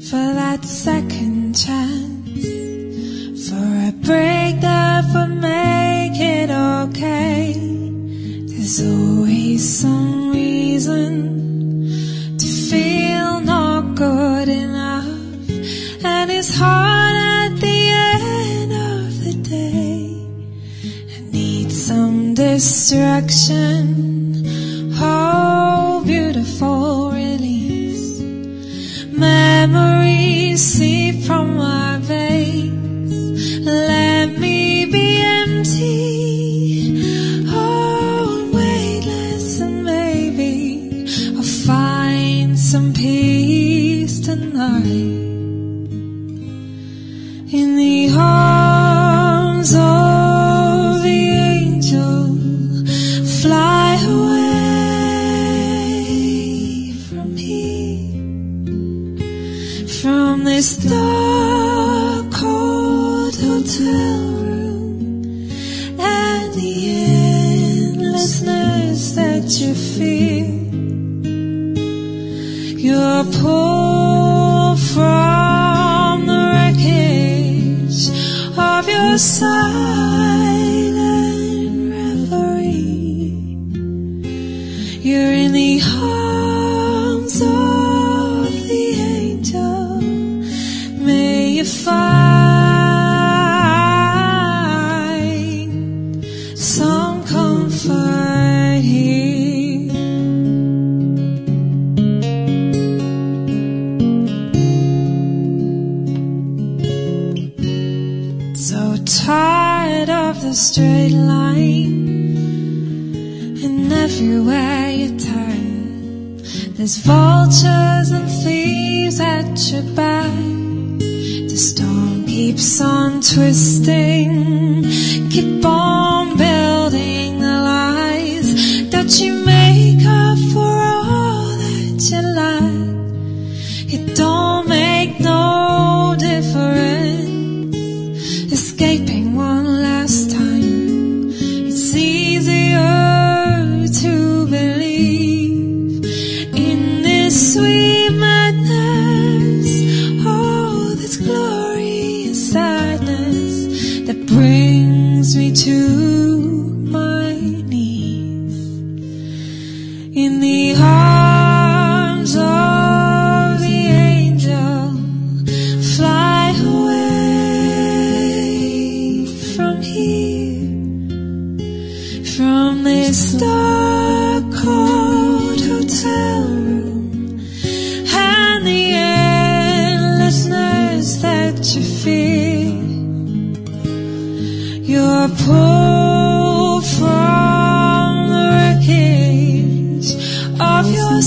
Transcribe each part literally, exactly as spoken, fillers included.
for that second chance, for a break that would make it okay. There's always some reason to feel not good enough, and it's hard at the end of the day. I need some distraction, oh beautiful release. Memories seep from my veins, let me be empty, oh weightless, and maybe I'll find some peace tonight. In the arms of the angel, fly away from here, from this dark, cold hotel room, and the endlessness that you feel. You're pulled from the wreckage of your silent reverie. You're in the arms of the angel. May you find some comfort here. So tired of the straight line, and everywhere you turn there's vultures and thieves at your back. The storm keeps on twisting, keep on building the lies that you make up for all that you lack. It don't make no difference escaping one last time. It's easier to believe in this sweet madness, oh this glorious sadness that brings me to my knees. In the arms of the angel, fly away from here, from this dark, cold hotel room, and the endlessness that you feel. You're pulled from the wreckage of your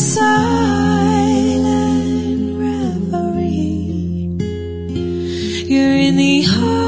silent reverie. You're in the heart